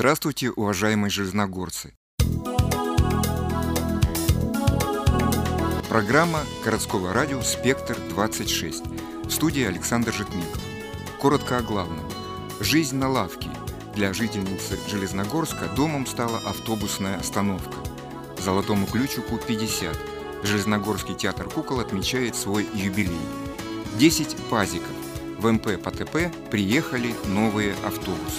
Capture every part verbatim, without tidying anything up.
Здравствуйте, уважаемые железногорцы! Программа городского радио «Спектр-двадцать шесть». В студии Александр Житников. Коротко о главном. Жизнь на лавке. Для жительницы Железногорска домом стала автобусная остановка. Золотому ключику пятьдесят. Железногорский театр кукол отмечает свой юбилей. десять пазиков. В эм пэ по тэ пэ приехали новые автобусы.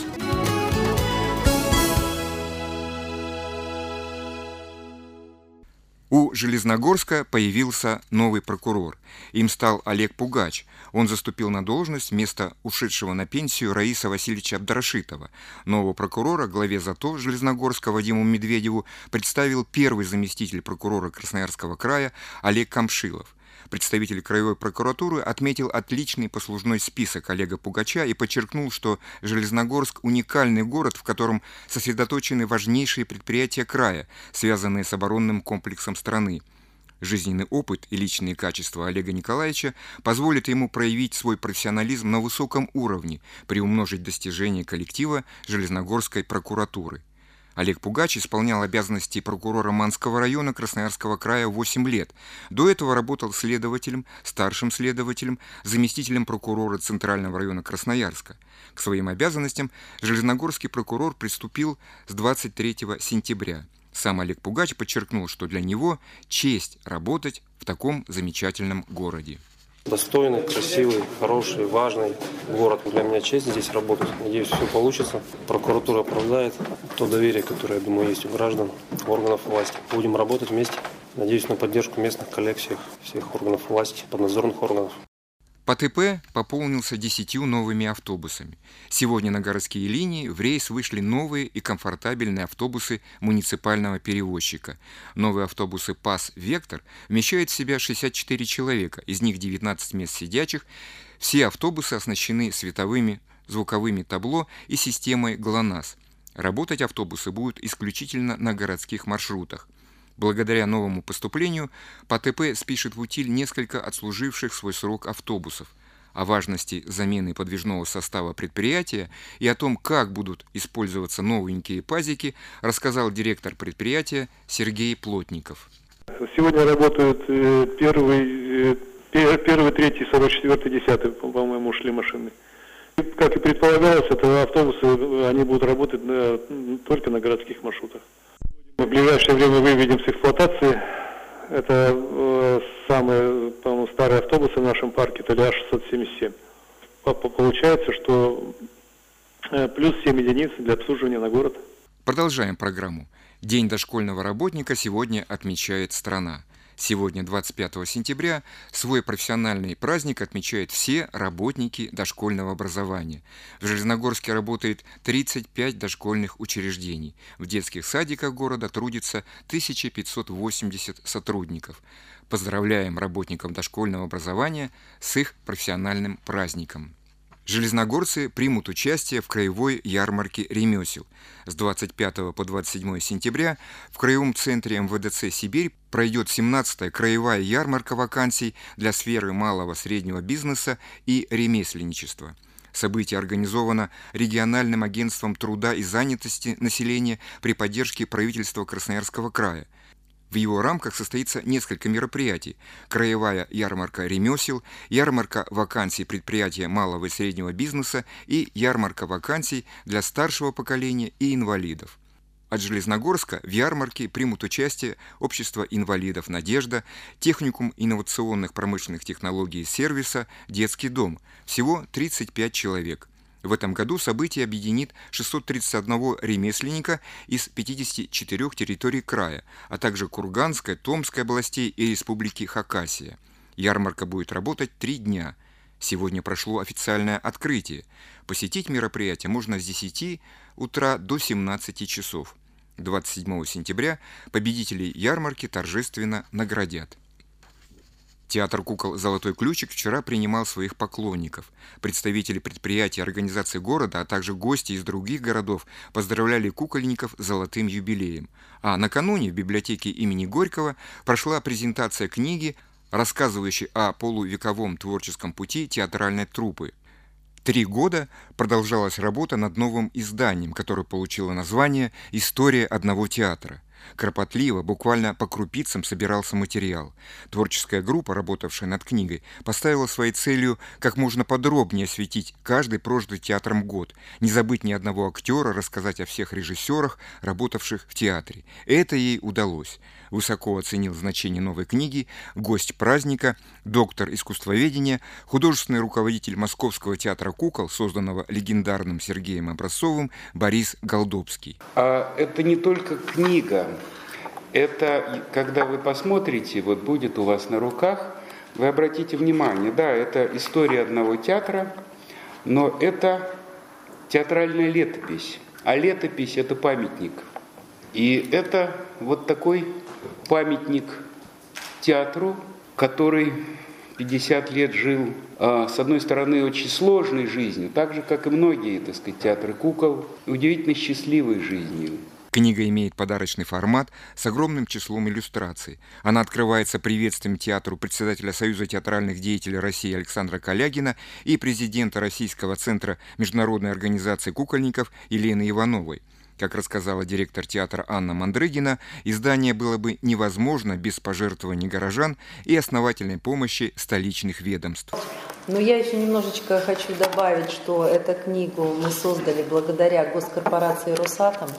У Железногорска появился новый прокурор. Им стал Олег Пугач. Он заступил на должность вместо ушедшего на пенсию Раиса Васильевича Абдрашитова. Нового прокурора главе ЗАТО Железногорска Вадиму Медведеву представил первый заместитель прокурора Красноярского края Олег Камшилов. Представитель краевой прокуратуры отметил отличный послужной список Олега Пугача и подчеркнул, что Железногорск – уникальный город, в котором сосредоточены важнейшие предприятия края, связанные с оборонным комплексом страны. Жизненный опыт и личные качества Олега Николаевича позволят ему проявить свой профессионализм на высоком уровне, приумножить достижения коллектива Железногорской прокуратуры. Олег Пугач исполнял обязанности прокурора Манского района Красноярского края восемь лет. До этого работал следователем, старшим следователем, заместителем прокурора Центрального района Красноярска. К своим обязанностям железногорский прокурор приступил с двадцать третьего сентября. Сам Олег Пугач подчеркнул, что для него честь работать в таком замечательном городе. Достойный, красивый, хороший, важный город. Для меня честь здесь работать. Надеюсь, все получится. Прокуратура оправдает то доверие, которое, я думаю, есть у граждан, органов власти. Будем работать вместе. Надеюсь на поддержку местных коллег, всех, всех органов власти, поднадзорных органов. По тэ пэ пополнился десятью новыми автобусами. Сегодня на городские линии в рейс вышли новые и комфортабельные автобусы муниципального перевозчика. Новые автобусы ПАС «Вектор» вмещают в себя шестьдесят четыре человека, из них девятнадцать мест сидячих. Все автобусы оснащены световыми, звуковыми табло и системой ГЛОНАСС. Работать автобусы будут исключительно на городских маршрутах. Благодаря новому поступлению по тэ пэ спишет в утиль несколько отслуживших свой срок автобусов. О важности замены подвижного состава предприятия и о том, как будут использоваться новенькие пазики, рассказал директор предприятия Сергей Плотников. Сегодня работают первый, первый, третий, сорок четвертый, десятый, по-моему, шли машины. Как и предполагалось, это автобусы, они будут работать на, только на городских маршрутах. В ближайшее время выведем с эксплуатации. Это э, самые, по-моему, старые автобусы в нашем парке, это ля шестьсот семьдесят семь. Получается, что э, плюс семь единиц для обслуживания на город. Продолжаем программу. День дошкольного работника сегодня отмечает страна. Сегодня, двадцать пятого сентября, свой профессиональный праздник отмечают все работники дошкольного образования. В Железногорске работает тридцать пять дошкольных учреждений. В детских садиках города трудится тысяча пятьсот восемьдесят сотрудников. Поздравляем работников дошкольного образования с их профессиональным праздником. Железногорцы примут участие в краевой ярмарке ремесел. С двадцать пятого по двадцать седьмое сентября в краевом центре эм вэ дэ цэ «Сибирь» пройдет семнадцатая краевая ярмарка вакансий для сферы малого среднего бизнеса и ремесленничества. Событие организовано региональным агентством труда и занятости населения при поддержке правительства Красноярского края. В его рамках состоится несколько мероприятий: краевая ярмарка ремесел, ярмарка вакансий предприятия малого и среднего бизнеса и ярмарка вакансий для старшего поколения и инвалидов. От Железногорска в ярмарке примут участие Общество инвалидов «Надежда», Техникум инновационных промышленных технологий и сервиса, Детский дом. Всего тридцать пять человек. В этом году событие объединит шестьсот тридцать одного ремесленника из пятидесяти четырёх территорий края, а также Курганской, Томской областей и Республики Хакасия. Ярмарка будет работать три дня. Сегодня прошло официальное открытие. Посетить мероприятие можно с десяти утра до семнадцати часов. двадцать седьмого сентября победителей ярмарки торжественно наградят. Театр кукол «Золотой ключик» вчера принимал своих поклонников. Представители предприятий и организаций города, а также гости из других городов поздравляли кукольников с золотым юбилеем. А накануне в библиотеке имени Горького прошла презентация книги, рассказывающей о полувековом творческом пути театральной труппы. Три года продолжалась работа над новым изданием, которое получило название «История одного театра». Кропотливо, буквально по крупицам собирался материал. Творческая группа, работавшая над книгой, поставила своей целью как можно подробнее осветить каждый прожитый театром год, не забыть ни одного актера, рассказать о всех режиссерах, работавших в театре. Это ей удалось. Высоко оценил значение новой книги гость праздника, доктор искусствоведения, художественный руководитель Московского театра кукол, созданного легендарным Сергеем Образцовым, Борис Голдобский. А это не только книга. Это, когда вы посмотрите, вот будет у вас на руках, вы обратите внимание, да, это история одного театра, но это театральная летопись. А летопись – это памятник. И это вот такой памятник театру, который пятьдесят лет жил, с одной стороны, очень сложной жизнью, так же, как и многие, так сказать, театры кукол, удивительно счастливой жизнью. Книга имеет подарочный формат с огромным числом иллюстраций. Она открывается приветствием театру председателя Союза театральных деятелей России Александра Калягина и президента Российского центра международной организации кукольников Елены Ивановой. Как рассказала директор театра Анна Мандрыгина, издание было бы невозможно без пожертвований горожан и основательной помощи столичных ведомств. Но я еще немножечко хочу добавить, что эту книгу мы создали благодаря госкорпорации «Росатом».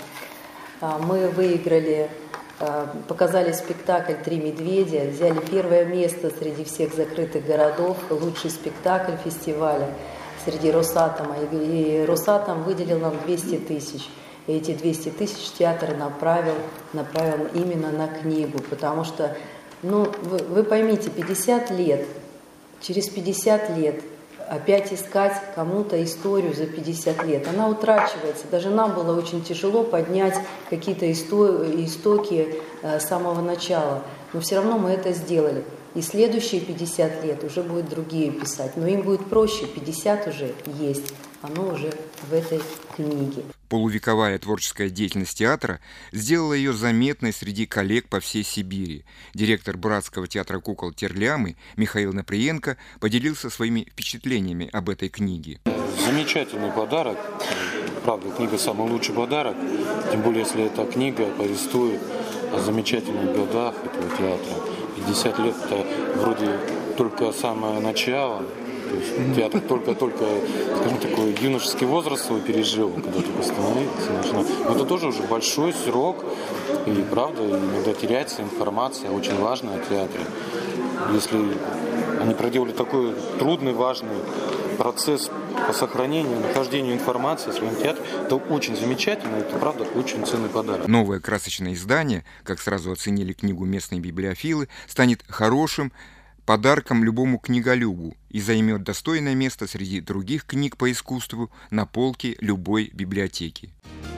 Мы выиграли, показали спектакль «Три медведя», взяли первое место среди всех закрытых городов, лучший спектакль фестиваля среди Росатома. И Росатом выделил нам двести тысяч. И эти двести тысяч театр направил, направил именно на книгу, потому что, ну, вы, вы поймите, пятьдесят лет, через пятьдесят лет опять искать кому-то историю за пятьдесят лет, она утрачивается. Даже нам было очень тяжело поднять какие-то истоки с самого начала, но все равно мы это сделали. И следующие пятьдесят лет уже будут другие писать, но им будет проще, пятьдесят уже есть, оно уже в этой книге. Полувековая творческая деятельность театра сделала ее заметной среди коллег по всей Сибири. Директор Братского театра кукол Терлямы Михаил Наприенко поделился своими впечатлениями об этой книге. Замечательный подарок. Правда, книга самый лучший подарок. Тем более, если эта книга повествует о замечательных годах этого театра. пятьдесят лет это вроде только самое начало. То есть театр только-только, скажем, такой юношеский возраст свой пережил, когда только становиться начинал. Но это тоже уже большой срок, и правда, иногда теряется информация, очень важная о театре. Если они проделали такой трудный, важный процесс по сохранению, нахождению информации о своем театре, это очень замечательно, это правда очень ценный подарок. Новое красочное издание, как сразу оценили книгу местные библиофилы, станет хорошим подарком любому книголюбу и займет достойное место среди других книг по искусству на полке любой библиотеки.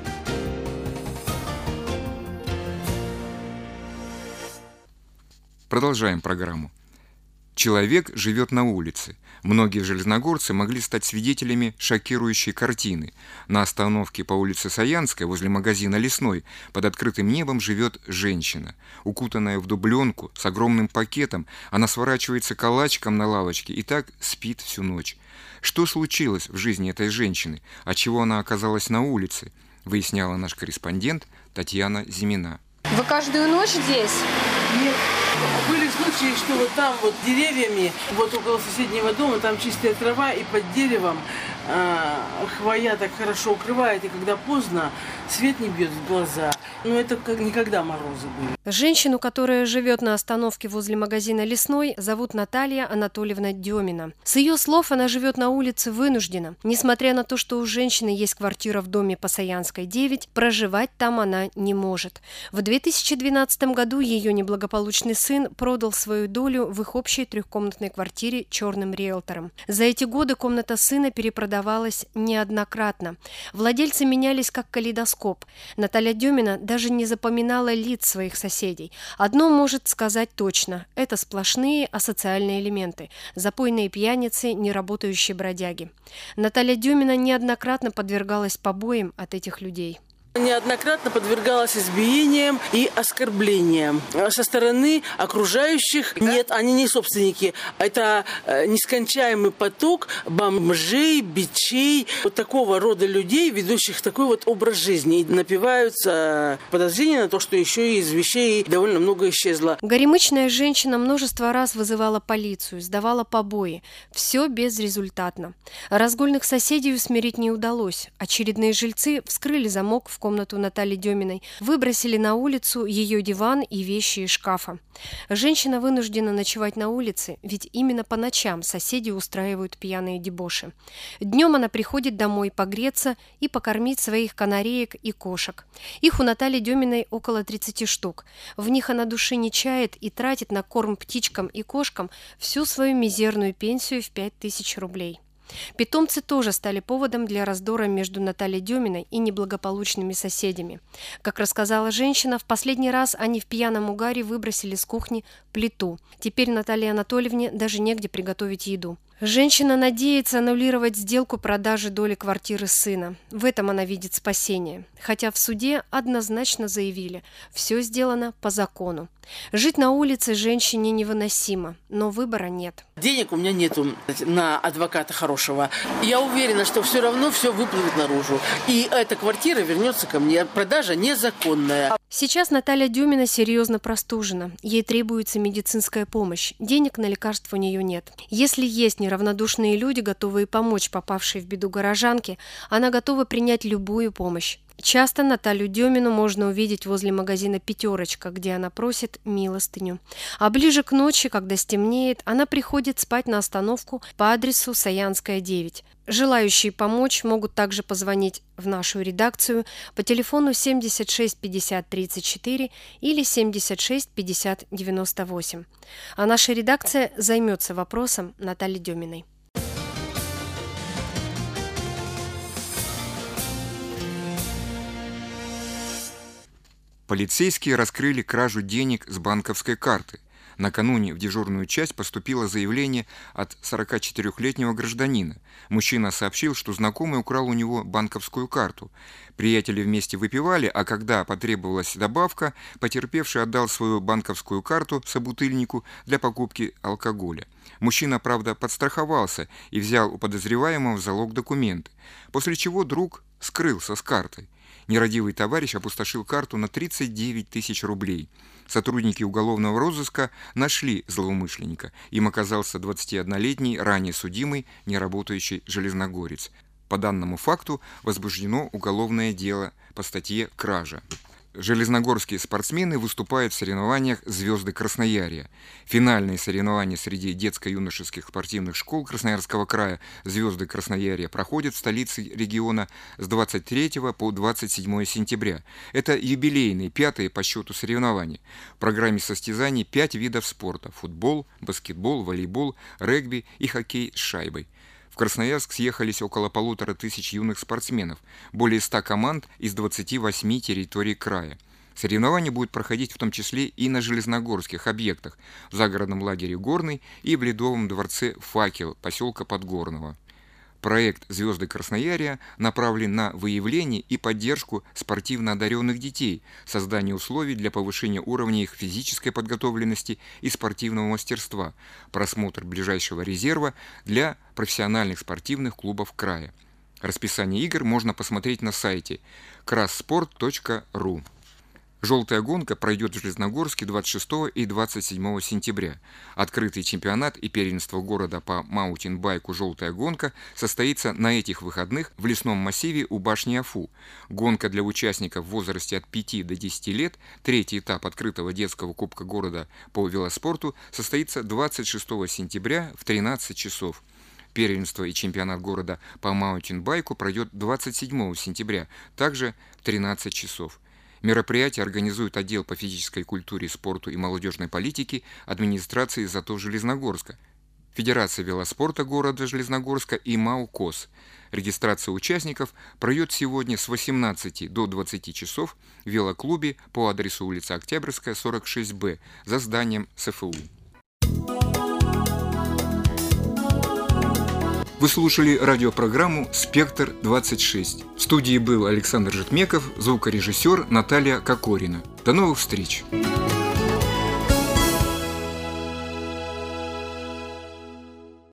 Продолжаем программу. Человек живет на улице. Многие железногорцы могли стать свидетелями шокирующей картины. На остановке по улице Саянской, возле магазина «Лесной», под открытым небом живет женщина. Укутанная в дубленку, с огромным пакетом, она сворачивается калачиком на лавочке и так спит всю ночь. Что случилось в жизни этой женщины? Отчего она оказалась на улице? Выясняла наш корреспондент Татьяна Зимина. Вы каждую ночь здесь? Нет. Были случаи, что вот там вот деревьями, вот около соседнего дома, там чистая трава, и под деревом э, хвоя так хорошо укрывает, и когда поздно, свет не бьет в глаза. Но это как никогда морозы были. Женщину, которая живет на остановке возле магазина «Лесной», зовут Наталья Анатольевна Демина. С ее слов, она живет на улице вынуждена. Несмотря на то, что у женщины есть квартира в доме по Саянской, девять, проживать там она не может. В две тысячи двенадцатом году ее неблагополучный сын продал свою долю в их общей трехкомнатной квартире черным риэлтором. За эти годы комната сына перепродавалась неоднократно. Владельцы менялись как калейдоскоп. Наталья Демина даже не запоминала лиц своих соседей. Одно может сказать точно – это сплошные асоциальные элементы – запойные пьяницы, неработающие бродяги. Наталья Демина неоднократно подвергалась побоям от этих людей. Неоднократно подвергалась избиениям и оскорблениям со стороны окружающих. Нет, они не собственники. Это нескончаемый поток бомжей, бичей, вот такого рода людей, ведущих такой вот образ жизни. И напиваются подозрения на то, что еще из вещей довольно много исчезло. Горемычная женщина множество раз вызывала полицию, сдавала побои. Все безрезультатно. Разгульных соседей усмирить не удалось. Очередные жильцы вскрыли замок в комнату Натальи Деминой, выбросили на улицу ее диван и вещи из шкафа. Женщина вынуждена ночевать на улице, ведь именно по ночам соседи устраивают пьяные дебоши. Днем она приходит домой погреться и покормить своих канареек и кошек. Их у Натальи Деминой около тридцати штук. В них она души не чает и тратит на корм птичкам и кошкам всю свою мизерную пенсию в пять тысяч рублей. Питомцы тоже стали поводом для раздора между Натальей Деминой и неблагополучными соседями. Как рассказала женщина, в последний раз они в пьяном угаре выбросили с кухни плиту. Теперь Наталье Анатольевне даже негде приготовить еду. Женщина надеется аннулировать сделку продажи доли квартиры сына. В этом она видит спасение. Хотя в суде однозначно заявили, все сделано по закону. Жить на улице женщине невыносимо, но выбора нет. Денег у меня нету на адвоката хорошего. Я уверена, что все равно все выплывет наружу. И эта квартира вернется ко мне. Продажа незаконная. Сейчас Наталья Демина серьезно простужена. Ей требуется медицинская помощь. Денег на лекарства у нее нет. Если есть неравнодушные люди, готовые помочь попавшей в беду горожанке, она готова принять любую помощь. Часто Наталью Демину можно увидеть возле магазина «Пятерочка», где она просит милостыню. А ближе к ночи, когда стемнеет, она приходит спать на остановку по адресу Саянская, девять. Желающие помочь могут также позвонить в нашу редакцию по телефону семьдесят шесть пятьдесят тридцать четыре или семьдесят шесть пятьдесят девяносто восемь. А наша редакция займется вопросом Натальи Деминой. Полицейские раскрыли кражу денег с банковской карты. Накануне в дежурную часть поступило заявление от сорокачетырёхлетнего гражданина. Мужчина сообщил, что знакомый украл у него банковскую карту. Приятели вместе выпивали, а когда потребовалась добавка, потерпевший отдал свою банковскую карту собутыльнику для покупки алкоголя. Мужчина, правда, подстраховался и взял у подозреваемого в залог документы, после чего друг скрылся с картой. Нерадивый товарищ опустошил карту на тридцать девять тысяч рублей. Сотрудники уголовного розыска нашли злоумышленника. Им оказался двадцатиоднолетний, ранее судимый, неработающий железногорец. По данному факту возбуждено уголовное дело по статье «Кража». Железногорские спортсмены выступают в соревнованиях «Звезды Красноярья». Финальные соревнования среди детско-юношеских спортивных школ Красноярского края «Звезды Красноярья» проходят в столице региона с двадцать третьего по двадцать седьмое сентября. Это юбилейные, пятые по счету соревнования. В программе состязаний пять видов спорта – футбол, баскетбол, волейбол, регби и хоккей с шайбой. В Красноярск съехались около полутора тысяч юных спортсменов, более ста команд из двадцати восьми территорий края. Соревнования будут проходить в том числе и на железногорских объектах, в загородном лагере «Горный» и в Ледовом дворце «Факел» поселка Подгорного. Проект «Звезды Красноярья» направлен на выявление и поддержку спортивно одаренных детей, создание условий для повышения уровня их физической подготовленности и спортивного мастерства, просмотр ближайшего резерва для профессиональных спортивных клубов края. Расписание игр можно посмотреть на сайте красспорт точка ру. Желтая гонка пройдет в Железногорске двадцать шестого и двадцать седьмого сентября. Открытый чемпионат и первенство города по маунтинбайку «Желтая гонка» состоится на этих выходных в лесном массиве у башни Афу. Гонка для участников в возрасте от пяти до десяти лет, третий этап открытого детского кубка города по велоспорту, состоится двадцать шестого сентября в тринадцать часов. Первенство и чемпионат города по маунтинбайку пройдет двадцать седьмого сентября, также в тринадцать часов. Мероприятие организует отдел по физической культуре, спорту и молодежной политике администрации ЗАТО Железногорска, Федерация велоспорта города Железногорска и МАУ КОС. Регистрация участников пройдет сегодня с восемнадцати до двадцати часов в велоклубе по адресу улица Октябрьская, сорок шесть Б, за зданием СФУ. Вы слушали радиопрограмму «Спектр двадцать шесть». В студии был Александр Житмеков, звукорежиссер Наталья Кокорина. До новых встреч!